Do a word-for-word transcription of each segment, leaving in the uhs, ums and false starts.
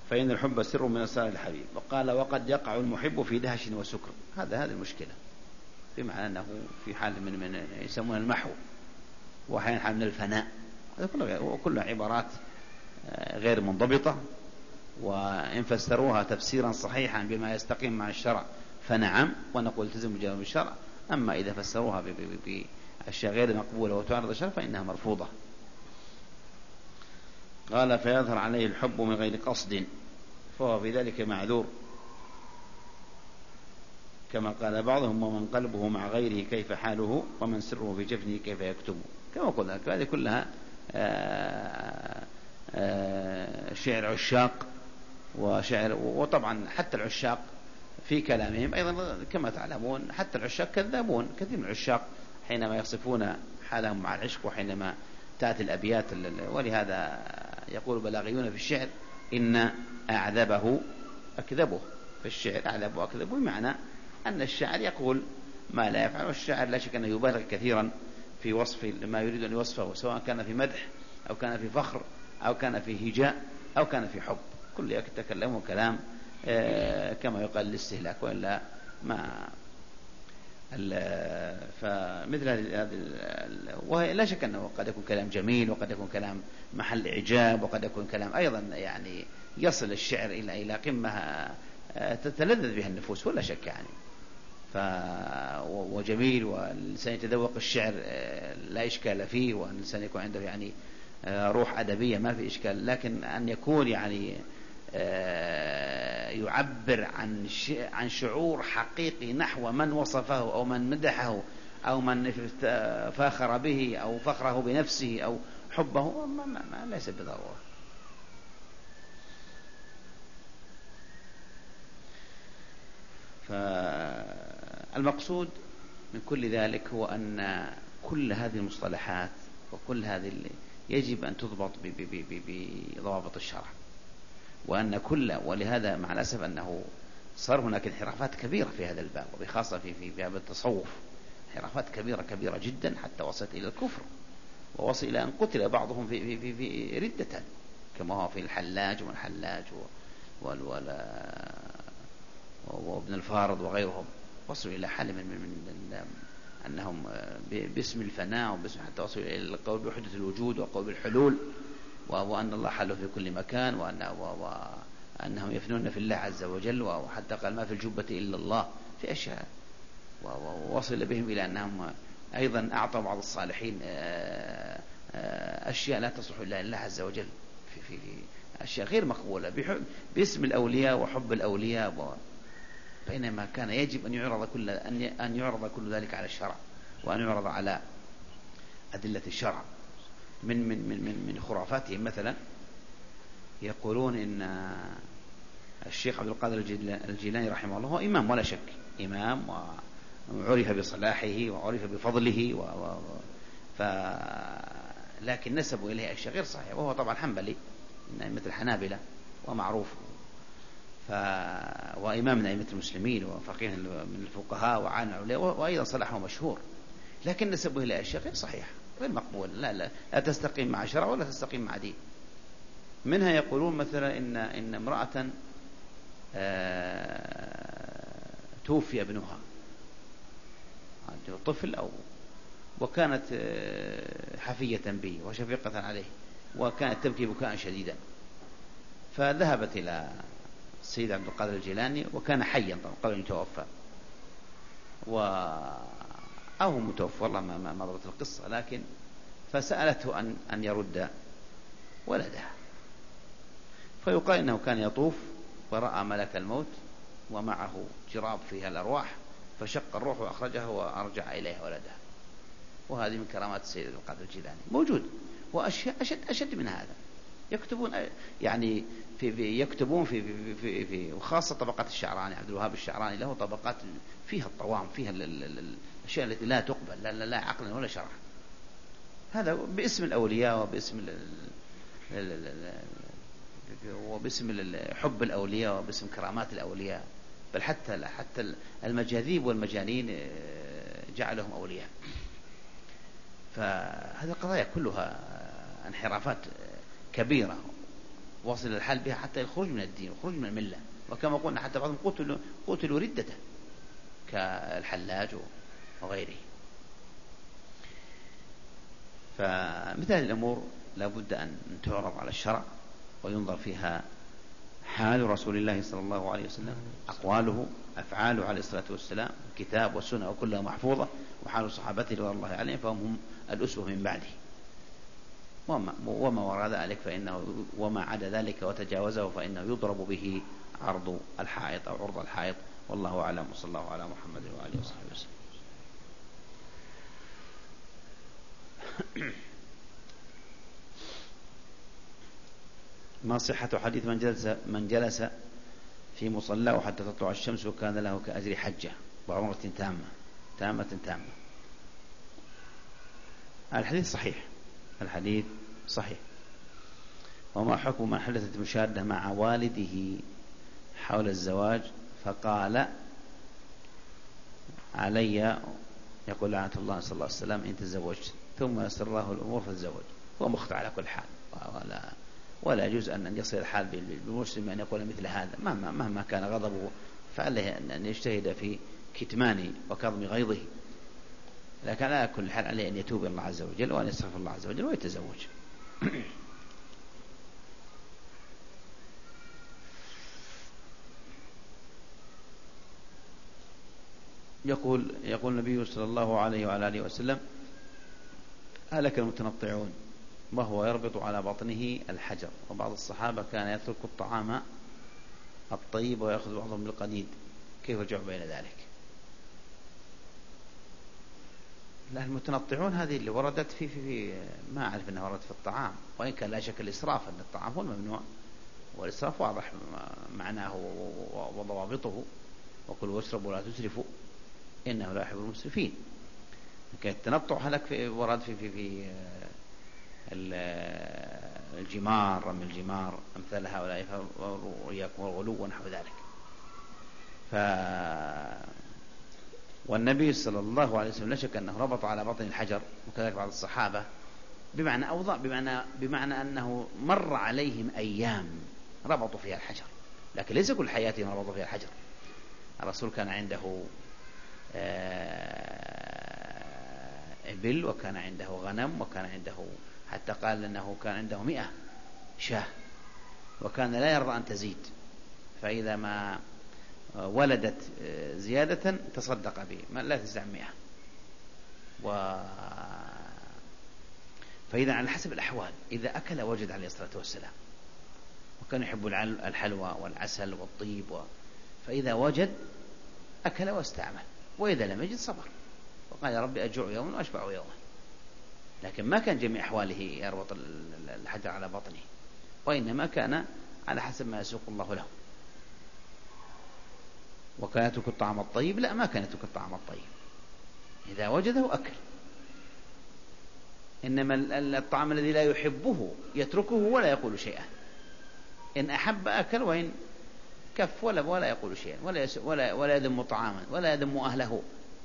فإن الحب سر من أسرار الحبيب. وقال وقد يقع المحب في دهش وسكر. هذا هذه المشكلة، بمعنى أنه في حال من, من يسمون المحو، وأحيانا حال من الفناء. هذا كله كلها عبارات غير منضبطة، وإن فسروها تفسيرا صحيحا بما يستقيم مع الشرع فنعم، ونقول التزم بجانب الشرع. أما إذا فسروها بأشياء غير مقبولة وتعارض الشرع فإنها مرفوضة. قال فيظهر عليه الحب من غير قصد فهو في ذلك معذور، كما قال بعضهم ومن قلبه مع غيره كيف حاله ومن سره في جفنه كيف يكتمه. كما قلنا هذه كلها آآ آآ شعر عشاق وشعر. وطبعا حتى العشاق في كلامهم أيضا كما تعلمون، حتى العشاق كذابون. كثير من العشاق حينما يصفون حالهم مع العشق وحينما تأتي الأبيات، ولهذا يقول بلاغيون في الشعر إن أعذبه أكذبه. في الشعر أعذبه أكذبه، بمعنى أن الشاعر يقول ما لا يفعل، والشاعر لا شك أنه يبالغ كثيرا في وصف ما يريد أن يوصفه، سواء كان في مدح أو كان في فخر أو كان في هجاء أو كان في حب. كل يتكلمه كلام كما يقال الاستهلاك، وإلا ما فمثل هذه. ولا شك أنه قد يكون كلام جميل، وقد يكون كلام محل إعجاب، وقد يكون كلام أيضا يعني يصل الشعر إلى إلى قمة تتلذذ بها النفوس، ولا شك يعني. ف وجميل، والإنسان يتذوق الشعر لا إشكال فيه، والإنسان يكون عنده يعني روح أدبية ما في إشكال. لكن أن يكون يعني يعبر عن عن شعور حقيقي نحو من وصفه أو من مدحه أو من فاخر به أو فخره بنفسه أو حبه، ما ما ما ليس بضرورة. فالمقصود من كل ذلك هو أن كل هذه المصطلحات وكل هذه يجب أن تضبط بضوابط الشرع، وأن كل ولهذا مع الأسف أنه صار هناك انحرافات كبيرة في هذا الباب، وبخاصة في في باب التصوف انحرافات كبيرة كبيرة جدا، حتى وصلت إلى الكفر، ووصل إلى أن قتل بعضهم في في في, في ردة، كما هو في الحلاج ومن الحلاج وابن الفارض وغيرهم. وصلوا إلى حال من, من, من أنهم باسم الفناء وباسم حتى وصلوا إلى القول بوحدة الوجود وقول بالحلول، وأن الله حله في كل مكان، وأن وأنهم يفنون في الله عز وجل، وحتى قال ما في الجبة إلا الله في أشياء. ووصل بهم إلى أنهم أيضا أعطوا بعض الصالحين أشياء لا تصلح إلا لله عز وجل، في, في, في أشياء غير مقبولة باسم الأولياء وحب الأولياء، بينما كان يجب أن يعرض كل أن يعرض كل ذلك على الشرع، وأن يعرض على أدلة الشرع. من من من من خرافاتهم مثلا يقولون إن الشيخ عبد القادر الجيلاني رحمه الله هو إمام ولا شك، إمام وعرف بصلاحه وعرف بفضله و... و... ف... لكن نسبوا إليه أشياء غير صحيحة، وهو طبعا حنبلي مثل الحنابلة ومعروف، ف... وإمام من أئمة المسلمين وفقيه من الفقهاء وعالم العلماء، وأيضا صلاحه مشهور، لكن نسبوا إليه أشياء غير صحيحة غير مقبول، لا لا لا تستقيم مع شرع ولا تستقيم مع دين. منها يقولون مثلا إن إن امرأة توفي ابنها، طفل أو وكانت حفية به وشفيقة عليه، وكانت تبكي بكاء شديدا، فذهبت إلى السيد عبد القادر الجيلاني، وكان حيا طبعا قبل أن يتوفى، و أو متوفى والله ما ما ضبط القصة، لكن فسألته أن أن يرد ولدها، فيقال إنه كان يطوف ورأى ملك الموت ومعه جراب فيها الأرواح، فشق الروح وأخرجها وأرجع إليها ولدها. وهذه من كرامات السيد عبد القادر الجيلاني موجود، وأشياء أشد أشد من هذا. يكتبون يعني في, في يكتبون في في, في, في وخاصة طبقات الشعراني، عبد الوهاب الشعراني له طبقات فيها الطوام، فيها الأشياء التي لا تقبل لا, لا, لا عقلا ولا شرعا. هذا باسم الأولياء وباسم ال ال ال وباسم حب الأولياء وباسم كرامات الأولياء، بل حتى حتى المجاذيب والمجانين جعلهم أولياء. فهذه القضايا كلها انحرافات كبيرة، وصل الحال بها حتى الخروج من الدين والخروج من الملة، وكما قلنا حتى بعضهم قتلوا, قتلوا ردة كالحلاج وغيره. فمثل الأمور لا بد أن تعرض على الشرع وينظر فيها حال رسول الله صلى الله عليه وسلم، أقواله أفعاله عليه الصلاة والسلام، الكتاب والسنة وكلها محفوظة، وحال صحابته رضي الله عليهم فهم هم الأسوة من بعده، وما, وما وراء ذلك فإنه وما عدا ذلك وتجاوزه فإنه يضرب به عرض الحائط أو عرض الحائط. والله أعلم، وصلى الله على محمد وآله وصحبه وسلم. ما صحة حديث من جلس, من جلس في مصلاه حتى تطلع الشمس وكان له كأجر حجة وعمرة تامة تامة تامة؟ الحديث صحيح، الحديث صحيح. وما حكم من حدثت مشادة مع والده حول الزواج فقال علي، يقول لعنة الله صلى الله عليه وسلم إن تزوجت ثم يسر الله الأمور فتزوج؟ هو مخطئ على كل حال، ولا, ولا يجوز أن يصل الحال بالمسلم أن يقول مثل هذا مهما, مهما كان غضبه، فعليه أن يجتهد في كتمان وكظم غيظه، لكن على كل حال عليه أن يتوب الله عز وجل وأن يستغفر الله عز وجل ويتزوج. يقول يقول النبي صلى الله عليه وعلى آله وسلم هلك المتنطعون وهو يربط على بطنه الحجر، وبعض الصحابة كان يترك الطعام الطيب ويأخذ بعضهم بالقديد، كيف الجمع بين ذلك؟ لا، المتنطعون هذه اللي وردت في, في, في ما أعرف أنها وردت في الطعام، وإن كان لا شك الإسراف أن الطعام هو الممنوع، والإسراف واضح معناه وضوابطه، وكلوا واشربوا ولا تسرفوا إنه لا يحب المسرفين. لكن التنطع هلك في ورد في في في الجمار، رمي الجمار، أمثال هؤلاء والغلو ونحو ذلك. ف والنبي صلى الله عليه وسلم لا شك أنه ربط على بطن الحجر، وكذلك بعض الصحابة، بمعنى أوضع بمعنى بمعنى أنه مر عليهم أيام ربطوا فيها الحجر، لكن ليس كل حياتهم ربطوا فيها الحجر. الرسول كان عنده إبل، وكان عنده غنم، وكان عنده حتى قال أنه كان عنده مئة شاة، وكان لا يرضى أن تزيد، فإذا ما ولدت زيادة تصدق به، لا تزع مئة. و... فإذا على حسب الأحوال، إذا أكل وجد عليه الصلاة والسلام، وكان يحب الحلوى والعسل والطيب و... فإذا وجد أكل واستعمل، وإذا لم يجد صبر وقال يا ربي أجوع يوما وأشبع يوما. لكن ما كان جميع أحواله يربط الحجر على بطنه، وإنما كان على حسب ما يسوق الله له. وكان يترك الطعام الطيب؟ لا، ما كان يترك الطعام الطيب، إذا وجده أكل. إنما الطعام الذي لا يحبه يتركه ولا يقول شيئا، إن أحب أكل، وإن كف ولا ولا يقول شيئا، ولا ولا ولا يذم طعاما ولا يذم أهله.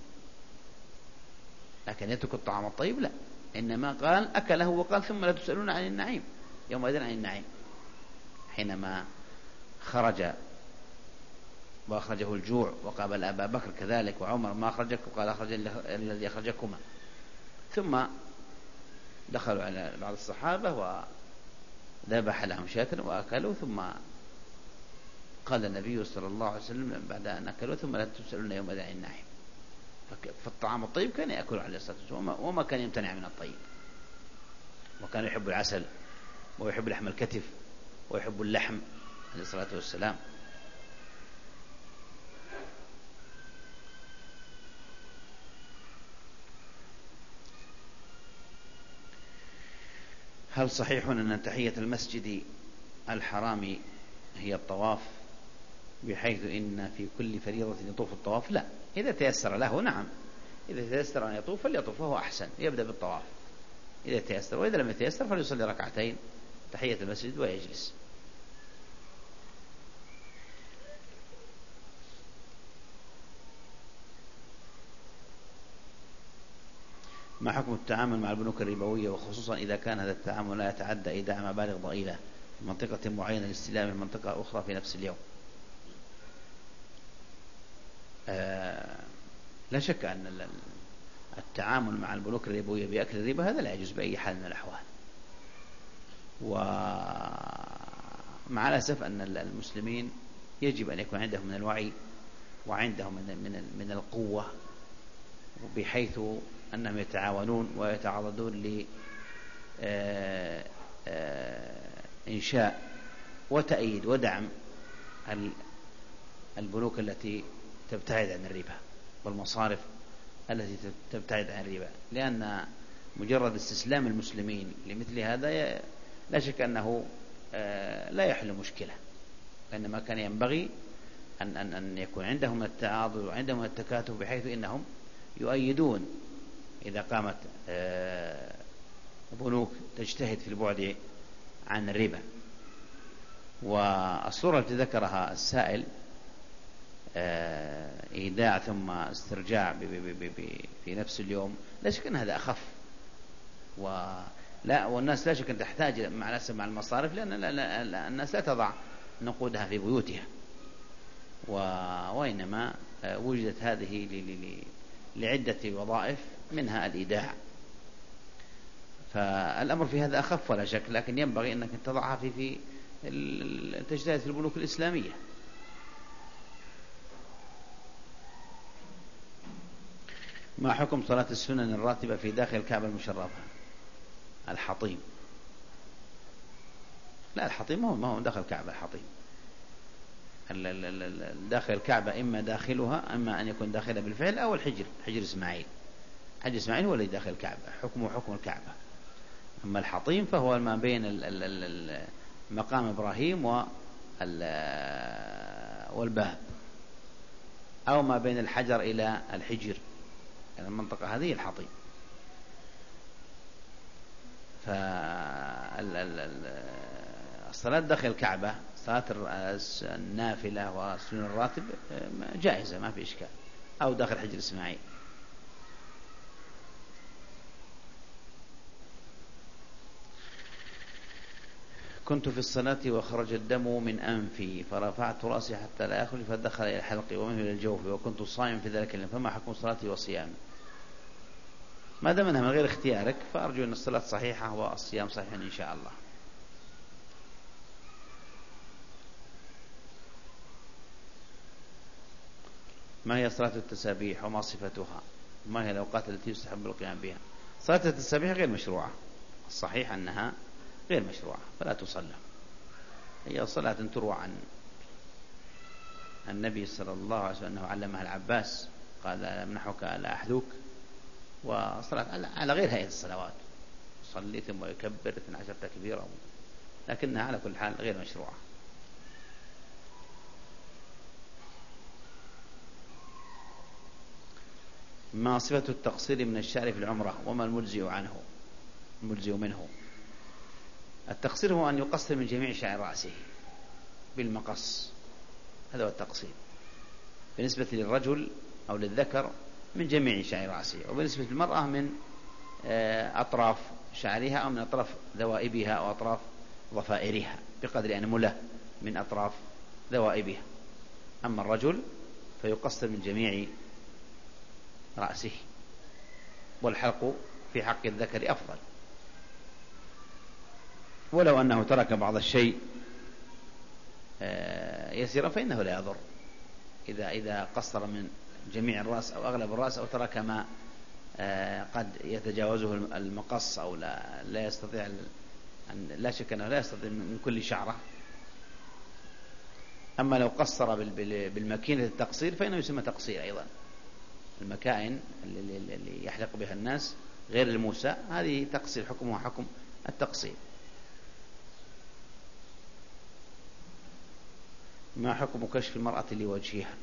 لكن يترك الطعام الطيب لا، إنما قال أكله وقال ثم لا تسألون عن النعيم يومئذ عن النعيم. حينما خرج وأخرجه الجوع وقابل أبا بكر كذلك وعمر، ما أخرجك؟ وقال أخرج الذي أخرجكما. ثم دخلوا على بعض الصحابة وذبح لهم شاة وأكلوا، ثم قال النبي صلى الله عليه وسلم بعد أن أكلوا ثم لا تسألون يومئذ عن النعيم. فالطعام الطيب كان يأكل عليه الصلاة والسلام، وما كان يمتنع من الطيب، وكان يحب العسل ويحب لحم الكتف ويحب اللحم عليه الصلاة والسلام. هل صحيح أن تحية المسجد الحرام هي الطواف، بحيث إن في كل فريضة يطوف الطواف؟ لا، إذا تيسر له نعم، إذا تيسر أن يطوف فليطوف، وهو أحسن، يبدأ بالطواف إذا تيسر، وإذا لم يتيسر فليصلي ركعتين تحية المسجد ويجلس. ما حكم التعامل مع البنوك الربوية، وخصوصا إذا كان هذا التعامل لا يتعدى إيداع مبالغ ضئيلة في منطقة معينة لاستلام المنطقة أخرى في نفس اليوم. آه لا شك أن التعامل مع البنوك الربوية بأكل الربا هذا لا يجوز بأي حال من الأحوال. ومع الأسف أن المسلمين يجب أن يكون عندهم من الوعي وعندهم من من القوة، بحيث أنهم يتعاونون ويتعرضون لإنشاء وتأييد ودعم البنوك التي تبتعد عن الربا والمصارف التي تبتعد عن الربا، لأن مجرد استسلام المسلمين لمثل هذا لا شك أنه لا يحل مشكلة، وإنما كان ينبغي أن, أن, أن يكون عندهم التعاضد وعندهم التكاتف، بحيث إنهم يؤيدون إذا قامت بنوك تجتهد في البعد عن الربا. والصورة التي ذكرها السائل إيداع ثم استرجاع في نفس اليوم، لا شك أن هذا أخف، ولا والناس لا شك أن تحتاج مع الأسف مع المصارف، لأن لا لا لا الناس لا تضع نقودها في بيوتها، وإنما وجدت هذه لعدة وظائف منها الإيداع، فالأمر في هذا أخف ولا شك، لكن ينبغي أنك تضعها في في تجتهد في البنوك الإسلامية. ما حكم صلاة السنن الراتبة في داخل الكعبة المشرفة؟ الحطيم. لا، الحطيم ما هو ما هو داخل الكعبة. الحطيم داخل الكعبة إما داخلها، أما أن يكون داخلها بالفعل، أو الحجر، حجر إسماعيل. حجر إسماعيل هو الذي داخل الكعبة، حكمه حكم الكعبة. أما الحطيم فهو ما بين مقام إبراهيم والباب، أو ما بين الحجر إلى الحجر، يعني المنطقة هذه الحطيم. فالصلاة داخل الكعبة، صلاة النافلة والسنن الراتب جائزة، ما في إشكال، أو داخل حجر إسماعيل. كنت في الصلاة وخرج الدم من أنفي فرفعت رأسي حتى لا يخرج فدخل إلى حلقي ومنه إلى الجوف، وكنت صائم في ذلك اليوم، فما حكم صلاتي وصيامي؟ ما دام أنها من غير اختيارك فأرجو أن الصلاة صحيحة والصيام صحيح إن شاء الله. ما هي صلاة التسابيح وما صفتها؟ وما هي الأوقات التي يستحب القيام بها؟ صلاة التسابيح غير مشروعة، الصحيح أنها غير مشروعة فلا تصلى. هي صلاة تروى عن النبي صلى الله عليه وسلم أنه علمها العباس، قال أمنحك ألا أحذوك، وصلاة على غير هيئة الصلوات، صلي ثم يكبر اثنتا عشرة تكبيرة، لكنها على كل حال غير مشروعة. ما صفة التقصير من الشعر في العمرة وما المجزئ عنه المجزئ منه؟ التقصير هو أن يقصر من جميع شعر رأسه بالمقص، هذا هو التقصير بالنسبة للرجل أو للذكر من جميع شعر رأسه، وبالنسبة للمرأة من أطراف شعرها أو من أطراف ذوائبها أو أطراف ضفائرها بقدر أنملة من أطراف ذوائبها. أما الرجل فيقصر من جميع رأسه، والحلق في حق الذكر أفضل، ولو أنه ترك بعض الشيء يسيرا فإنه لا يضر، إذا إذا قصر من جميع الرأس أو أغلب الرأس، أو ترك ما قد يتجاوزه المقص أو لا, لا يستطيع، لا شك أنه لا يستطيع من كل شعرة. أما لو قصر بالماكينة التقصير فإنه يسمى تقصير أيضا. المكائن اللي يحلق بها الناس غير الموسى هذه تقصير، حكمها حكم التقصير. ما حكم كشف المرأة لوجهها؟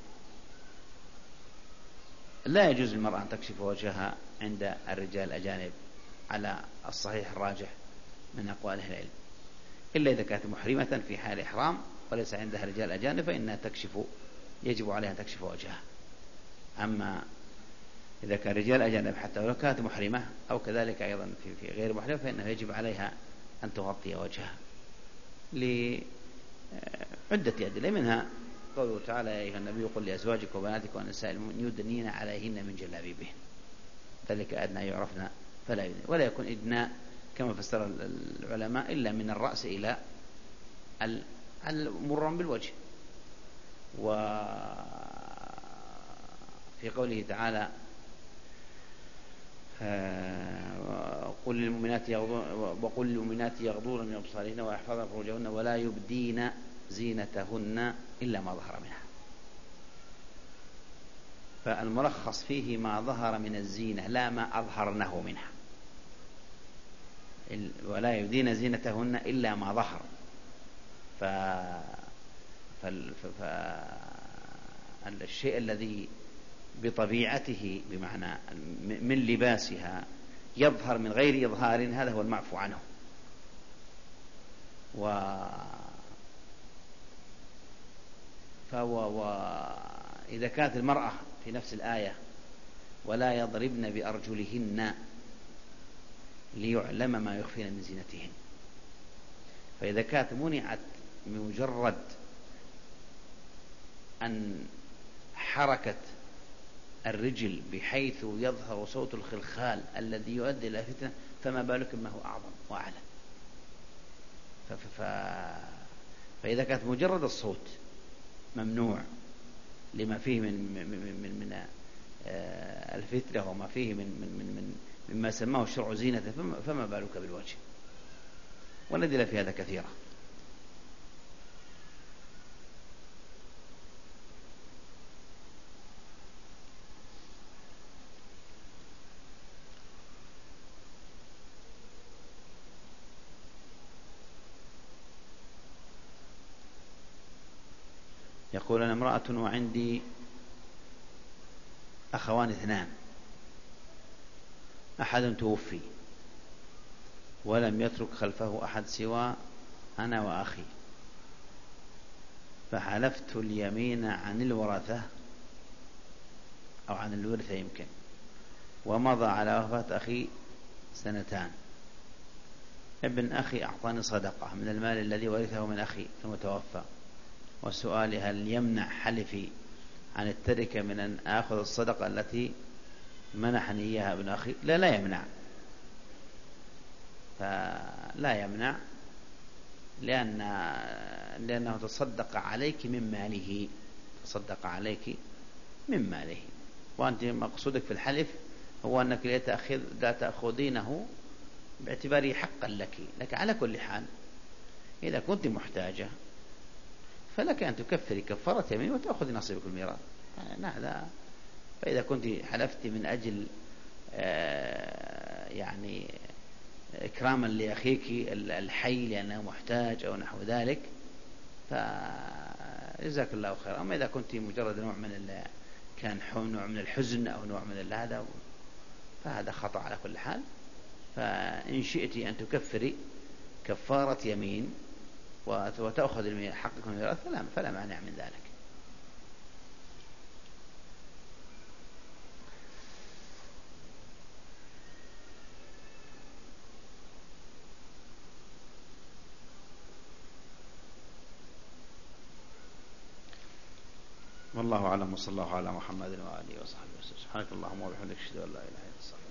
لا يجوز للمرأة أن تكشف وجهها عند الرجال الأجانب على الصحيح الراجح من أقوال أهل العلم، إلا إذا كانت محرمة في حال إحرام وليس عندها رجال أجانب فإنها تكشف، يجب عليها أن تكشف وجهها. أما إذا كان رجال أجانب حتى ولو كانت محرمة أو كذلك أيضا في غير محرمة فإنه يجب عليها أن تغطي وجهها. لعدة أدلة، منها قوله تعالى: يا أيها النبي قل لأزواجك وبناتك ونساء المؤمنين يدنين عليهن من جلابيبهن ذلك أدنى يعرفن فلا يدنين. ولا يكون إدناء كما فسر العلماء إلا من الرأس إلى مرا بالوجه. وفي قوله تعالى: وقل للمؤمنات وقل للمؤمنات يغضون من أبصارهن ويحفظن فروجهن ولا يبدين زينتهن إلا ما ظهر منها. فالملخص فيه ما ظهر من الزينة لا ما أظهرنه منها. ولا يبدين زينتهن إلا ما ظهر. ف... فالشيء الذي بطبيعته بمعنى من لباسها يظهر من غير إظهار هذا هو المعفو عنه. و... فهو وإذا كانت المرأة في نفس الآية ولا يضربن بأرجلهن ليعلم ما يخفين من زينتهن، فإذا كانت منعت بمجرد أن حركة الرجل بحيث يظهر صوت الخلخال الذي يؤدي إلى فتنة، فما بالك ما هو أعظم وأعلى. ف... ف... فإذا كانت مجرد الصوت ممنوع لما فيه من من من, من الفتنة وما فيه من من من, من مما سماه الشرع زينة، فما بالك بالوجه. والأدلة في هذا كثيرة. يقول: أنا امرأة وعندي أخوان اثنان، أحد توفي ولم يترك خلفه أحد سوى أنا وأخي، فحلفت اليمين عن الورثة أو عن الورثة يمكن، ومضى على وفاة أخي سنتان. ابن أخي أعطاني صدقة من المال الذي ورثه من أخي ثم توفى، والسؤال: هل يمنع حلفي عن التركة من أن آخذ الصدقة التي منحني إياها ابن أخي؟ لا لا يمنع، فلا يمنع، لأن لأنه تصدق عليك من ماله، تصدق عليك من ماله، وأنت مقصودك في الحلف هو أنك لا تأخذينه باعتباره حقا لك. لك على كل حال إذا كنت محتاجة فلك أن تكفري كفارة يمين وتأخذي نصيبك الميراث. هذا. فإذا كنت حلفت من أجل يعني إكراما لأخيك الحي لأنه محتاج أو نحو ذلك فجزاك الله خير. أما إذا كنت مجرد نوع من كان نوع من الحزن أو نوع من هذا فهذا خطأ على كل حال. فإن شئت أن تكفري كفارة يمين وتأخذ حقك من الميراث فلا, فلا مانع من ذلك. والله أعلم، وصلى الله على محمد وآله وصحبه وسلم. سبحانك اللهم وبحمدك، أشهد أن لا إله إلا أنت.